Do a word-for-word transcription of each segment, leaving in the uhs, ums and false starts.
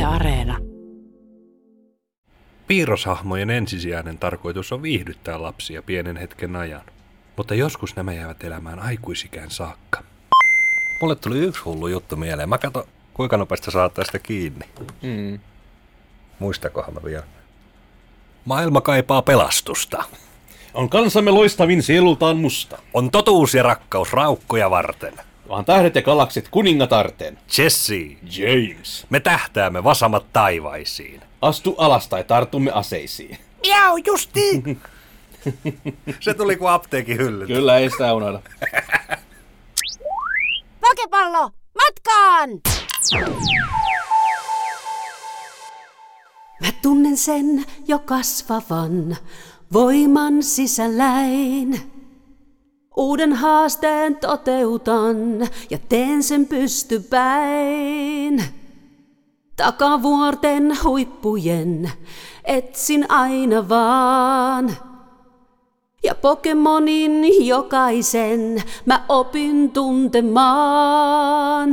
Yle Areena. Piirroshahmojen ensisijainen tarkoitus on viihdyttää lapsia pienen hetken ajan, mutta joskus nämä jäävät elämään aikuisikään saakka. Mulle tuli yksi hullu juttu mieleen. Mä katson, kuinka nopeasti saattaa sitä kiinni. Mm. Muistakohan mä vielä. Maailma kaipaa pelastusta. On kansamme loistavin sielultaan musta. On totuus ja rakkaus raukkoja varten. Vaan tähdet ja galaksit kuningatarten. Jesse. James. Me tähtäämme vasamat taivaisiin. Astu alas tai tartumme aseisiin. Miau, justiin! Se tuli kuin apteekin hyllyltä. Kyllä, ei sitä unohda. Pokepallo, matkaan! Mä tunnen sen jo kasvavan voiman sisälläin. Uuden haasteen toteutan ja teen sen pystypäin. Takavuorten huippujen etsin aina vaan. Ja Pokemonin jokaisen mä opin tuntemaan.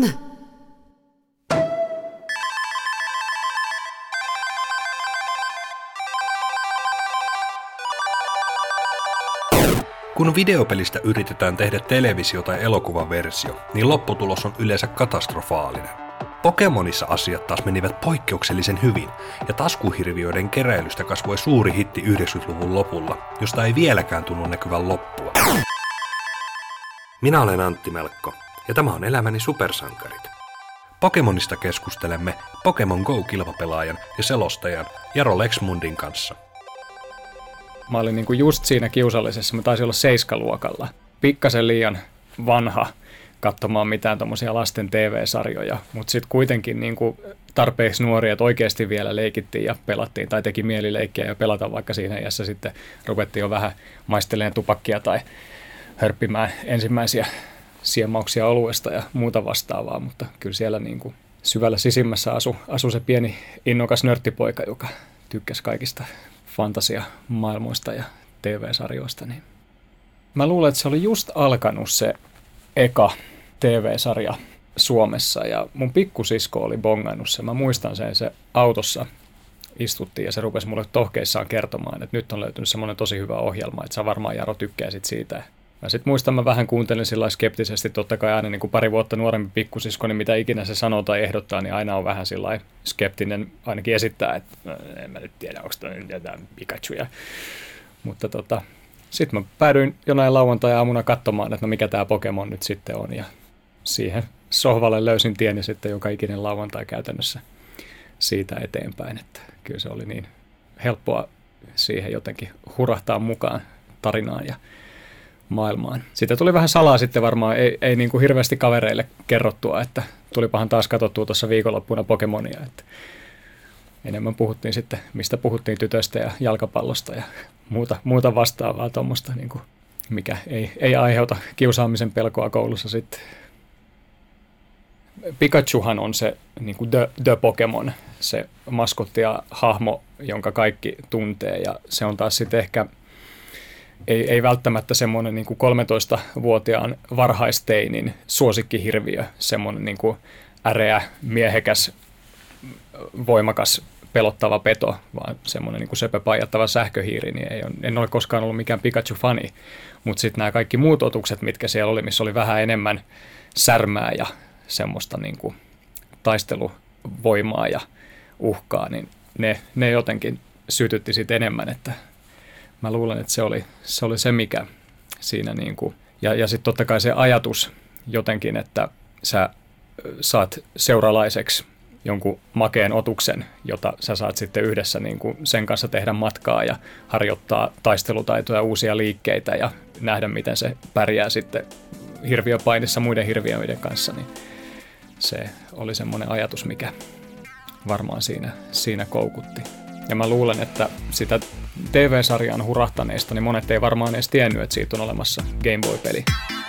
Kun videopelistä yritetään tehdä televisio- tai elokuvaversio, niin lopputulos on yleensä katastrofaalinen. Pokemonissa asiat taas menivät poikkeuksellisen hyvin, ja taskuhirviöiden keräilystä kasvoi suuri hitti yhdeksänkymmentäluvun lopulla, josta ei vieläkään tunnu näkyvän loppua. Minä olen Antti Melkko, ja tämä on Elämäni supersankarit. Pokemonista keskustelemme Pokemon Go-kilpapelaajan ja selostajan Jaro Lexmundin kanssa. Mä olin niinku just siinä kiusallisessa, mä taisin olla seiskaluokalla. Pikkasen liian vanha katsomaan mitään tommosia lasten T V-sarjoja, mutta sitten kuitenkin niinku tarpeeksi nuoria, että oikeasti vielä leikittiin ja pelattiin tai teki mieli leikkiä ja pelata, vaikka siinä iässä sitten ruvettiin jo vähän maistelemaan tupakkia tai hörppimään ensimmäisiä siemauksia oluesta ja muuta vastaavaa, mutta kyllä siellä niinku syvällä sisimmässä asui asu se pieni innokas nörttipoika, joka tykkäsi kaikista fantasiamaailmoista ja T V-sarjoista. Niin mä luulen, että se oli just alkanut se eka T V-sarja Suomessa ja mun pikkusisko oli bongannut se. Mä muistan sen, se autossa istuttiin ja se rupesi mulle tohkeissaan kertomaan, että nyt on löytynyt semmoinen tosi hyvä ohjelma, että sä varmaan Jaro tykkäisit siitä. Mä sit muistan, mä vähän kuuntelin sillä skeptisesti, totta kai aina niin kuin pari vuotta nuorempi pikkusisko, niin mitä ikinä se sanoo tai ehdottaa, niin aina on vähän sillä skeptinen, ainakin esittää, että no, en mä nyt tiedä, onko toi nyt jotain Pikachuja. Mutta tota, sitten mä päädyin jonain lauantai-aamuna katsomaan, että no mikä tää Pokemon nyt sitten on, ja siihen sohvalle löysin tieni sitten joka ikinen lauantai käytännössä siitä eteenpäin, että kyllä se oli niin helppoa siihen jotenkin hurahtaa mukaan tarinaan ja maailmaan. Siitä tuli vähän salaa sitten varmaan, ei, ei niin kuin hirveästi kavereille kerrottua, että tulipahan taas katsottua tuossa viikonloppuna Pokemonia, että enemmän puhuttiin sitten, mistä puhuttiin tytöstä ja jalkapallosta ja muuta, muuta vastaavaa tuommoista, niin kuin, mikä ei, ei aiheuta kiusaamisen pelkoa koulussa sitten. Pikachuhan on se niin kuin the, the Pokemon, se maskotti ja hahmo, jonka kaikki tuntee, ja se on taas sitten ehkä Ei, ei välttämättä semmoinen niin kuin kolmetoistavuotiaan varhaisteinin suosikkihirviö, semmoinen niin kuin äreä, miehekäs, voimakas, pelottava peto, vaan semmoinen niin kuin söpöpaijattava sähköhiiri, niin ei ole, en ole koskaan ollut mikään Pikachu-fani. Mutta sitten nämä kaikki muut otukset, mitkä siellä oli, missä oli vähän enemmän särmää ja semmoista niin kuin taisteluvoimaa ja uhkaa, niin ne, ne jotenkin sytytti sitten enemmän, että mä luulen, että se oli se, oli se mikä siinä niin kuin, ja, ja sitten totta kai se ajatus jotenkin, että sä saat seuralaiseksi jonkun makeen otuksen, jota sä saat sitten yhdessä niin kuin sen kanssa tehdä matkaa ja harjoittaa taistelutaitoja, uusia liikkeitä ja nähdä, miten se pärjää sitten hirviöpainissa muiden hirviöiden kanssa, niin se oli semmoinen ajatus, mikä varmaan siinä, siinä koukutti. Ja mä luulen, että sitä T V-sarjaan hurahtaneista, niin monet ei varmaan edes tiennyt, että siitä on olemassa Game Boy-peli.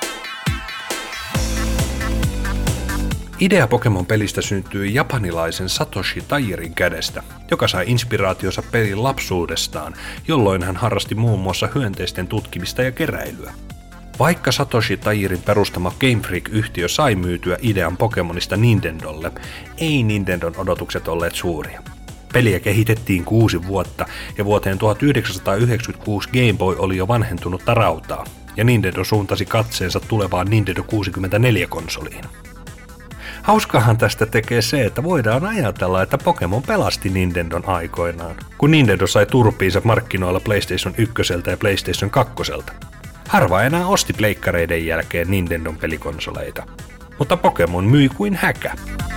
Idea Pokemon-pelistä syntyi japanilaisen Satoshi Tajirin kädestä, joka sai inspiraationsa pelin lapsuudestaan, jolloin hän harrasti muun muassa hyönteisten tutkimista ja keräilyä. Vaikka Satoshi Tajirin perustama Game Freak-yhtiö sai myytyä idean Pokemonista Nintendolle, ei Nintendon odotukset olleet suuria. Peliä kehitettiin kuusi vuotta ja vuoteen tuhatyhdeksänsataayhdeksänkymmentäkuusi Game Boy oli jo vanhentunutta rautaa, ja Nintendo suuntasi katseensa tulevaan Nintendo kuusikymmentäneljä-konsoliin. Hauskahan tästä tekee se, että voidaan ajatella, että Pokemon pelasti Nintendon aikoinaan, kun Nintendo sai turpiinsa markkinoilla PlayStation yksi ja PlayStation kaksi. Harva enää osti pleikkareiden jälkeen Nintendon pelikonsoleita, mutta Pokemon myi kuin häkä.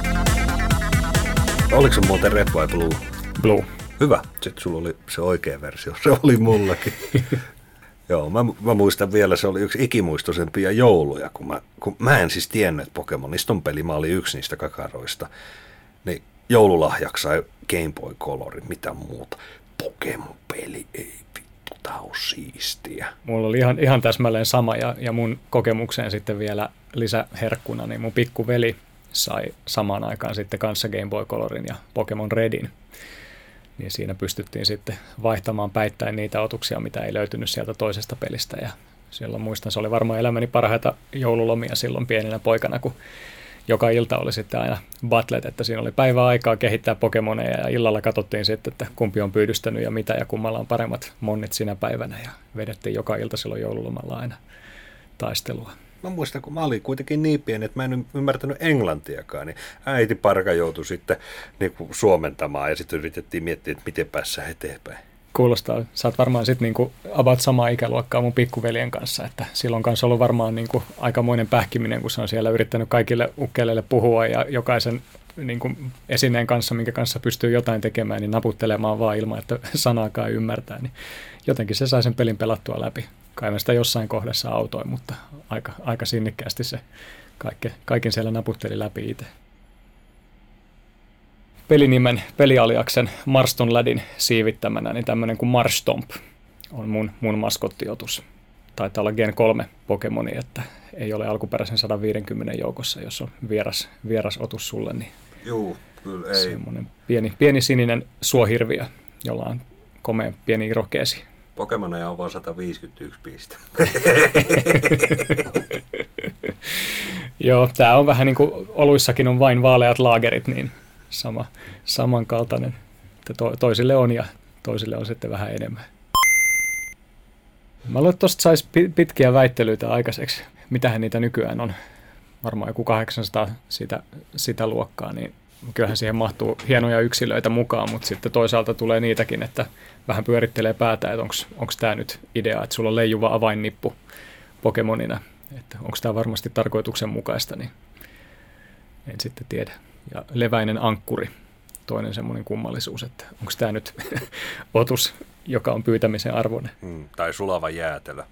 Oliko se muuten Red vai Blue? Blue. Hyvä, sitten sulla oli se oikea versio, se oli mullakin. Joo, mä, mä muistan vielä, se oli yksi ikimuistoisempia jouluja, kun mä, kun mä en siis tiennyt, että Pokemonista on peli, mä olin yksi niistä kakaroista. Niin joululahjaksi sai Game Boy Colorin, mitä muuta. Pokemon-peli, ei vittu, tää on siistiä. Mulla oli ihan, ihan täsmälleen sama, ja, ja mun kokemukseen sitten vielä lisäherkkuna, niin mun pikkuveli sai samaan aikaan sitten kanssa Game Boy Colorin ja Pokemon Redin. Niin siinä pystyttiin sitten vaihtamaan päittäin niitä otuksia, mitä ei löytynyt sieltä toisesta pelistä. Ja silloin muistan, se oli varmaan elämäni parhaita joululomia silloin pienenä poikana, kun joka ilta oli sitten aina battlet, että siinä oli päivää aikaa kehittää Pokemoneja ja illalla katsottiin sitten, että kumpi on pyydystänyt ja mitä ja kummalla on paremmat monnit sinä päivänä ja vedettiin joka ilta silloin joululomalla aina taistelua. Mä muistan, kun mä olin kuitenkin niin pieni, että mä en ymmärtänyt englantiakaan, niin äiti Parka joutui sitten niin kuin suomentamaan ja sitten yritettiin miettiä, että miten päässään eteenpäin. Kuulostaa. Sä oot varmaan sitten niinku about samaa ikäluokkaa mun pikkuveljen kanssa, että silloin kanssa ollut varmaan niinku aikamoinen pähkiminen, kun se on siellä yrittänyt kaikille ukkeleille puhua ja jokaisen niinku esineen kanssa, minkä kanssa pystyy jotain tekemään, niin naputtelemaan vaan ilman, että sanaakaan ymmärtää. Niin jotenkin se sai sen pelin pelattua läpi. Kai mä sitä jossain kohdassa autoin, mutta aika, aika sinnikkäästi se kaikke, kaiken siellä naputteli läpi itse. Pelinimen pelialiaksen Marston Ladin siivittämänä, niin tämmöinen kuin Marstomp on mun, mun maskottiotus. Taitaa olla Gen kolme Pokemoni, että ei ole alkuperäisen sata viisikymmentä joukossa, jos on vieras, vieras otus sulle, niin Juu, kyllä ei. Semmoinen pieni, pieni sininen suohirviö, jolla on komea pieni irokeesi. Pokemoneja on vaan sata viisikymmentäyksi piste. Joo, tää on vähän niin kuin oluissakin on vain vaaleat laagerit, niin sama, samankaltainen. To, toisille on ja toisille on sitten vähän enemmän. Mä luulen, että tosta saisi pitkiä väittelyitä aikaiseksi. Mitähän niitä nykyään on? Varmaan joku kahdeksansataa sitä, sitä luokkaa, niin kyllähän siihen mahtuu hienoja yksilöitä mukaan, mutta sitten toisaalta tulee niitäkin, että vähän pyörittelee päätä, että onko tämä nyt idea, että sulla on leijuva avainnippu Pokemonina, että onko tämä varmasti tarkoituksenmukaista, niin en sitten tiedä. Ja leväinen ankkuri, toinen semmoinen kummallisuus, että onko tämä nyt otus, joka on pyytämisen arvoinen. Mm, tai sulava jäätelö.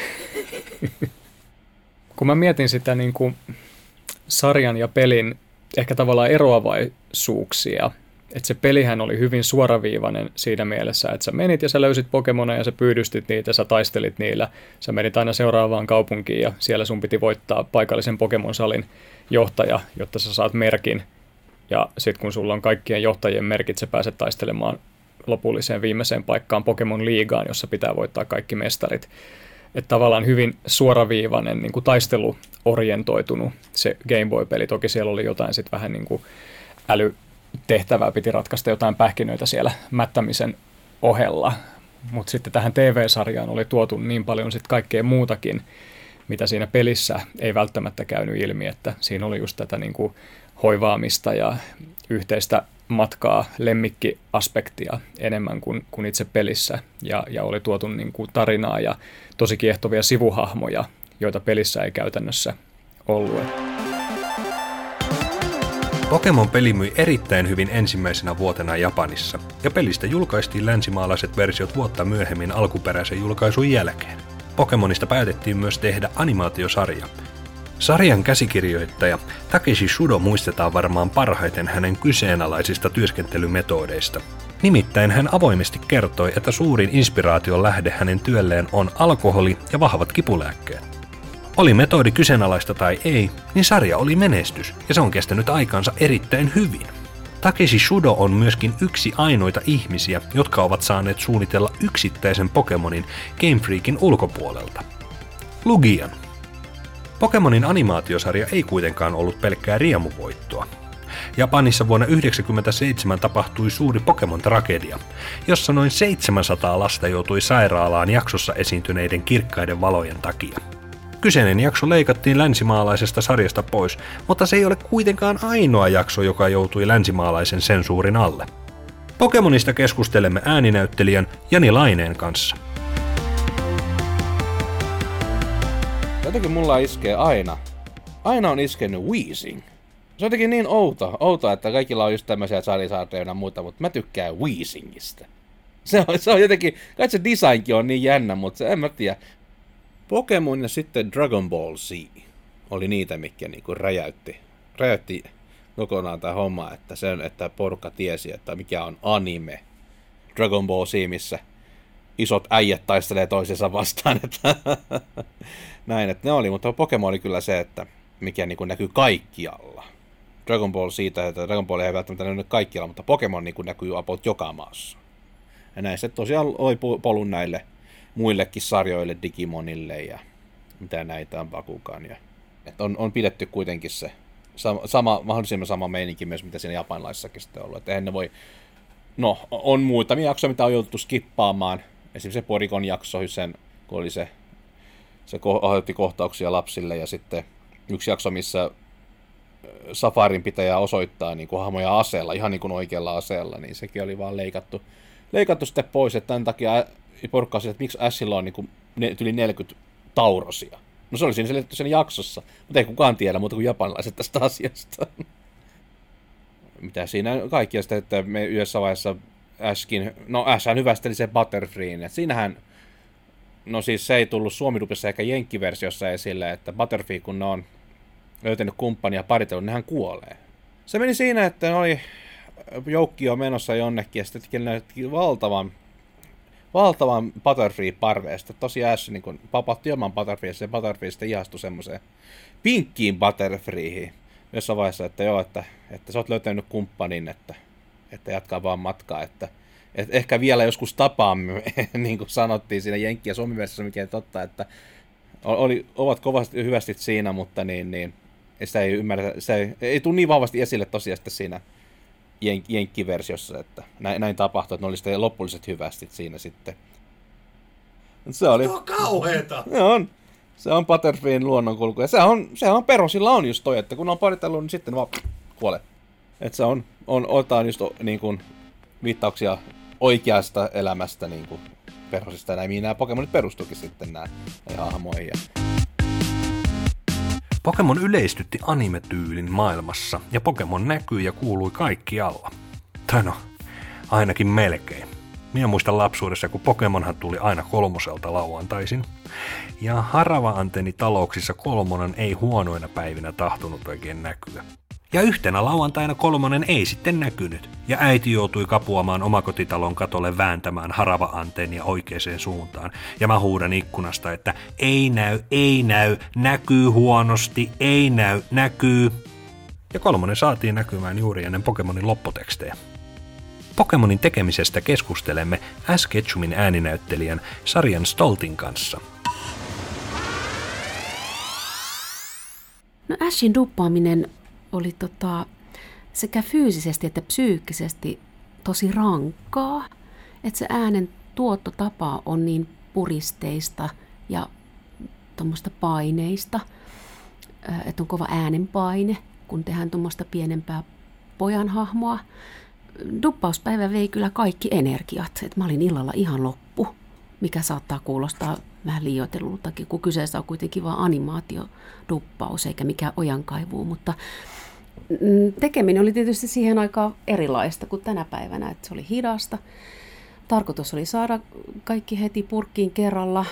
Kun mä mietin sitä niin kuin sarjan ja pelin ehkä tavallaan eroavaisuuksia, että se pelihän oli hyvin suoraviivainen siinä mielessä, että sä menit ja sä löysit Pokemoneja ja sä pyydystit niitä, sä taistelit niillä, sä menit aina seuraavaan kaupunkiin ja siellä sun piti voittaa paikallisen Pokemon-salin johtaja, jotta sä saat merkin. Ja sitten kun sulla on kaikkien johtajien merkit, sä pääset taistelemaan lopulliseen viimeiseen paikkaan Pokemon-liigaan, jossa pitää voittaa kaikki mestarit. Että tavallaan hyvin suoraviivainen, niin kuin taisteluorientoitunut se Game Boy-peli. Toki siellä oli jotain sitten vähän niin kuin älytehtävää, piti ratkaista jotain pähkinöitä siellä mättämisen ohella. Mutta sitten tähän T V-sarjaan oli tuotu niin paljon sitten kaikkea muutakin, mitä siinä pelissä ei välttämättä käynyt ilmi, että siinä oli just tätä niin kuin hoivaamista ja yhteistä matkaa, lemmikkiaspektia enemmän kuin, kuin itse pelissä ja, ja oli tuotu niin kuin tarinaa ja tosi kiehtovia sivuhahmoja, joita pelissä ei käytännössä ollut. Pokemon-peli myi erittäin hyvin ensimmäisenä vuotena Japanissa, ja pelistä julkaistiin länsimaalaiset versiot vuotta myöhemmin alkuperäisen julkaisun jälkeen. Pokemonista päätettiin myös tehdä animaatiosarja. Sarjan käsikirjoittaja Takeshi Shudo muistetaan varmaan parhaiten hänen kyseenalaisista työskentelymetodeista. Nimittäin hän avoimesti kertoi, että suurin inspiraation lähde hänen työlleen on alkoholi ja vahvat kipulääkkeet. Oli metodi kyseenalaista tai ei, niin sarja oli menestys ja se on kestänyt aikansa erittäin hyvin. Takeshi Shudo on myöskin yksi ainoita ihmisiä, jotka ovat saaneet suunnitella yksittäisen Pokemonin Game Freakin ulkopuolelta. Lugian. Pokemonin animaatiosarja ei kuitenkaan ollut pelkkää riemuvoittoa. Japanissa vuonna yhdeksänkymmentäseitsemän tapahtui suuri Pokemon-tragedia, jossa noin seitsemänsataa lasta joutui sairaalaan jaksossa esiintyneiden kirkkaiden valojen takia. Kyseinen jakso leikattiin länsimaalaisesta sarjasta pois, mutta se ei ole kuitenkaan ainoa jakso, joka joutui länsimaalaisen sensuurin alle. Pokemonista keskustelemme ääninäyttelijän Jani Laineen kanssa. Jotenkin mulla iskee aina. Aina on iskenyt Weezing. Se on jotenkin niin outo, outo että kaikilla on just tämmöisiä Charizardeja ja muuta, mutta mä tykkään Weezingistä. Se on, se on jotenkin, kai se designkin on niin jännä, mutta se, en mä tiedä. Pokemon ja sitten Dragon Ball Z oli niitä, mitkä niinku räjäytti, räjäytti kokonaan tämä homma, että, sen, että porukka tiesi, että mikä on anime. Dragon Ball Z, missä isot äijät taistelee toisensa vastaan, että näin, että ne oli, mutta Pokemon oli kyllä se, että mikä niinku näkyy kaikkialla. Dragon Ball siitä, että Dragon Ball ei välttämättä näkyy kaikkialla, mutta Pokemon niinku näkyy about joka maassa. Ja näin se tosiaan oli polun näille muillekin sarjoille, Digimonille ja mitä näitä on, Bakugan. Ja, että on, on pidetty kuitenkin se sama, sama, mahdollisimman sama meininki myös, mitä siinä japanilaisessakin sitten on ollut. Että eihän ne voi, no on muutamia jaksoja, mitä on jouduttu skippaamaan. Esimerkiksi se Porikon jakso, sen, kun oli se, se aiheutti kohtauksia lapsille ja sitten yksi jakso, missä Safarin pitäjä osoittaa niin kuin hahmoja aseella, ihan niin kuin oikealla aseella, niin sekin oli vaan leikattu, leikattu sitten pois, että tämän takia porukka että miksi Ashilla on niin kuin yli neljäkymmentä taurosia. No se oli siinä selitetty sen jaksossa, mutta ei kukaan tiedä muuta kuin japanilaiset tästä asiasta. Mitä siinä kaikkia sitä, että me yhdessä vaiheessa Ashkin, no Ashhän hyvästeli sen Butterfreen, että siinähän, no siis se ei tullut Suomi-dubissa eikä jenkkiversiossa esille, että Butterfree kun ne on löytänyt kumppania paritellut, nehän kuolee. Se meni siinä, että ne oli joukkio menossa jonnekin ja sitten näytti valtavan valtavan Butterfree-parveesta. Tosi Ash niin kun papatti oman Butterfreesta ja Butterfree sitten ihastui semmoiseen pinkkiin Butterfreeihin jossain vaiheessa, että joo, että, että sä oot löytänyt kumppanin, että, että jatkaa vaan matkaa, että, että ehkä vielä joskus tapaamme, niin kuin sanottiin siinä Jenkki- ja Suomi-versiossa, mikä ei totta, että oli, ovat kovasti hyvästi siinä, mutta niin, niin sitä ei ymmärrä, se ei, ei tule niin vahvasti esille tosiaan siinä Jen- Jenkki-versiossa, että näin, näin tapahtui, että ne oli sitten lopulliset hyvästit siinä sitten. Se oli... Se on kauheeta! Se on, se on Butterfreen luonnonkulku, ja se on, se on perusilla on just toi, että kun on paritellut, niin sitten vaan kuolee. Että se on, on otetaan just niin kuin viittauksia oikeasta elämästä niin kuin perusista, ja näin, mihin nämä Pokemonit perustuikin sitten nämä hahmoihin. Pokemon yleistytti anime-tyylin maailmassa, ja Pokemon näkyi ja kuului kaikkialla. Tai no, ainakin melkein. Minä muistan lapsuudessa, kun Pokemonhan tuli aina kolmoselta lauantaisin. Ja harava-antennitalouksissa kolmonen ei huonoina päivinä tahtonut oikein näkyä. Ja yhtenä lauantaina kolmonen ei sitten näkynyt, ja äiti joutui kapuamaan omakotitalon katolle vääntämään harava-antennia oikeaan suuntaan. Ja mä huudan ikkunasta, että ei näy, ei näy, näkyy huonosti, ei näy, näkyy. Ja kolmonen saatiin näkymään juuri ennen Pokemonin lopputekstejä. Pokemonin tekemisestä keskustelemme Ash Ketchumin ääninäyttelijän Sarjan Stoltin kanssa. No Ashin duppaaminen oli tota, sekä fyysisesti että psyykkisesti tosi rankkaa, että se äänen tuottotapa on niin puristeista ja tuommoista paineista, että on kova äänenpaine, kun tehdään tuommoista pienempää pojanhahmoa. Duppauspäivä vei kyllä kaikki energiat, että mä olin illalla ihan loppu, mikä saattaa kuulostaa vähän liioitellultakin, kun kyseessä on kuitenkin vain animaatioduppaus eikä mikään ojankaivuu, mutta tekeminen oli tietysti siihen aikaan erilaista kuin tänä päivänä, että se oli hidasta. Tarkoitus oli saada kaikki heti purkkiin kerralla.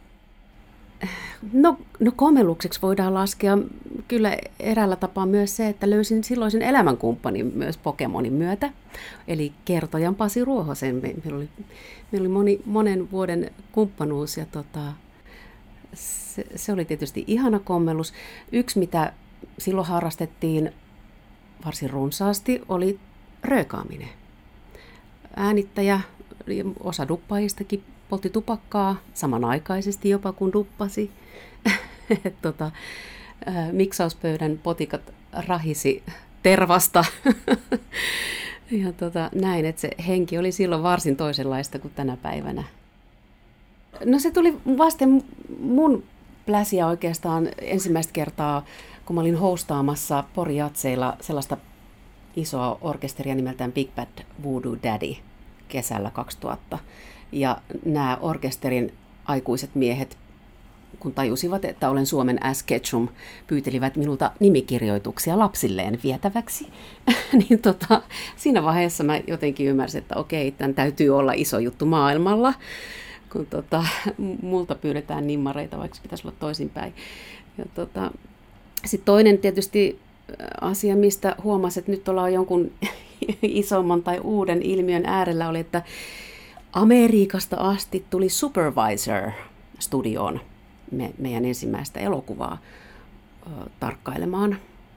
No, no komellukseksi voidaan laskea kyllä eräällä tapaa myös se, että löysin silloisen elämänkumppanin myös Pokemonin myötä. Eli kertojan Pasi Ruohosen. Meillä oli, meillä oli moni, monen vuoden kumppanuus ja tota, se, se oli tietysti ihana kommellus. Yksi, mitä silloin harrastettiin varsin runsaasti, oli röökaaminen. Äänittäjä, osa duppaajistakin poltti tupakkaa samanaikaisesti jopa kun duppasi. tota, miksauspöydän potikat rahisi tervasta. Ja tota, näin, että se henki oli silloin varsin toisenlaista kuin tänä päivänä. No se tuli vasten mun pläsiä oikeastaan ensimmäistä kertaa, kun mä olin hostaamassa Pori Jatseilla sellaista isoa orkesteria nimeltään Big Bad Voodoo Daddy kesällä kaksituhatta. Ja nämä orkesterin aikuiset miehet, kun tajusivat, että olen Suomen Ash Ketchum, pyytelivät minulta nimikirjoituksia lapsilleen vietäväksi. niin tota, siinä vaiheessa mä jotenkin ymmärsin, että okei, tämän täytyy olla iso juttu maailmalla, kun tota, multa pyydetään nimmareita, vaikka pitäisi olla toisinpäin. Ja tota, sitten toinen tietysti asia, mistä huomasi, että nyt ollaan jonkun isomman tai uuden ilmiön äärellä, oli, että Amerikasta asti tuli Supervisor studioon me, meidän ensimmäistä elokuvaa ö, tarkkailemaan.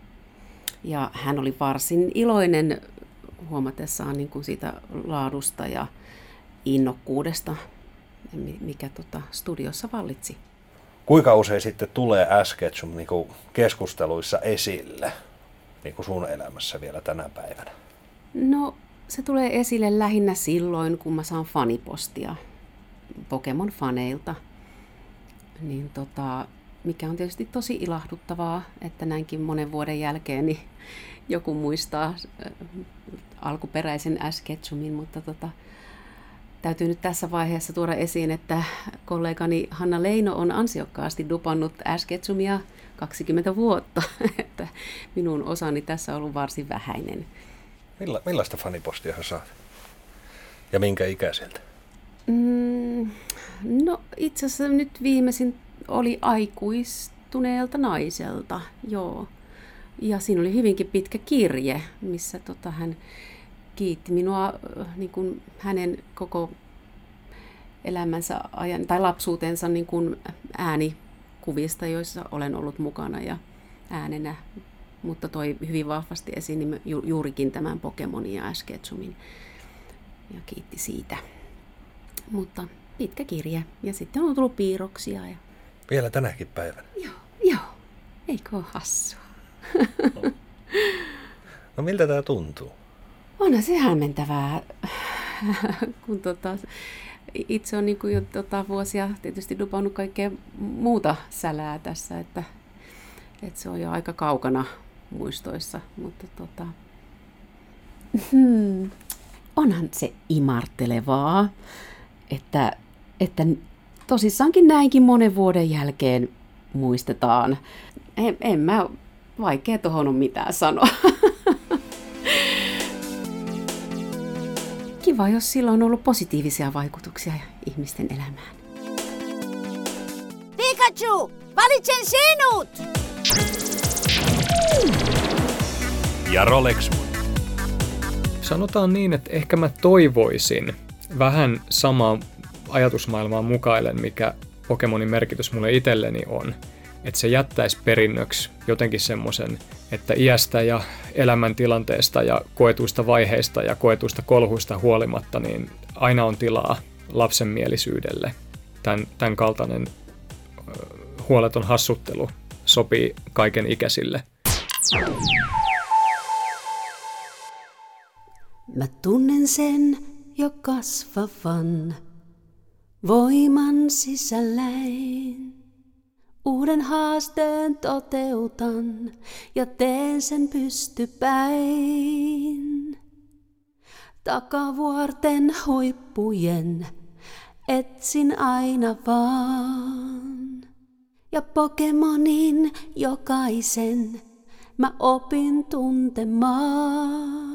Ja hän oli varsin iloinen huomatessaan niin kuin siitä laadusta ja innokkuudesta, mikä tota, studiossa vallitsi. Kuinka usein sitten tulee Ash Ketchum niin kuin keskusteluissa esille niin kuin sun elämässä vielä tänä päivänä? No, se tulee esille lähinnä silloin, kun mä saan fanipostia Pokemon-faneilta. Niin tota, mikä on tietysti tosi ilahduttavaa, että näinkin monen vuoden jälkeen niin joku muistaa äh, alkuperäisen Ash Ketchumin, mutta tota, täytyy nyt tässä vaiheessa tuoda esiin, että kollegani Hanna Leino on ansiokkaasti dupannut Ash Ketchumia kaksikymmentä vuotta, että minun osani tässä on ollut varsin vähäinen. Milla, millaista fanipostia saat? Ja minkä ikäiseltä? Mm, no itse asiassa nyt viimeisin oli aikuistuneelta naiselta, joo. Ja siinä oli hyvinkin pitkä kirje, missä tota, hän kiitti minua niin kuin hänen koko elämänsä ajan, tai lapsuutensa niin kuin äänikuvista, joissa olen ollut mukana ja äänenä, mutta toi hyvin vahvasti esiin ju, juurikin tämän Pokemonin ja Ash Ketchumin ja kiitti siitä. Mutta pitkä kirje ja sitten on tullut piirroksia. Ja... Vielä tänäkin päivänä? Joo, joo. Eikö ole hassua? No, no miltä tämä tuntuu? Onhan se hämmentävää, kun tota, itse on niin kuin jo tota, vuosia tietysti dupannut kaikkea muuta sälää tässä, että, että se on jo aika kaukana muistoissa, mutta tota, hmm, onhan se imartelevaa, että, että tosissaankin näinkin monen vuoden jälkeen muistetaan. En, en mä, vaikea tohon ole mitään sanoa. Kiva, jos sillä on ollut positiivisia vaikutuksia ihmisten elämään. Pikachu, valitsen sinut! Jaro Lexmon. Sanotaan niin, että ehkä mä toivoisin vähän samaa ajatusmaailmaa mukailen, mikä Pokemonin merkitys mulle itselleni on. Että se jättäisi perinnöksi jotenkin semmoisen, että iästä ja elämäntilanteesta ja koetuista vaiheista ja koetuista kolhuista huolimatta, niin aina on tilaa lapsenmielisyydelle. Tämän, tämän kaltainen huoleton hassuttelu sopii kaiken ikäisille. Mä tunnen sen jo kasvavan voiman sisälläin. Uuden haasteen toteutan ja teen sen pystypäin. Takavuorten huippujen etsin aina vaan. Ja Pokemonin jokaisen mä opin tuntemaan.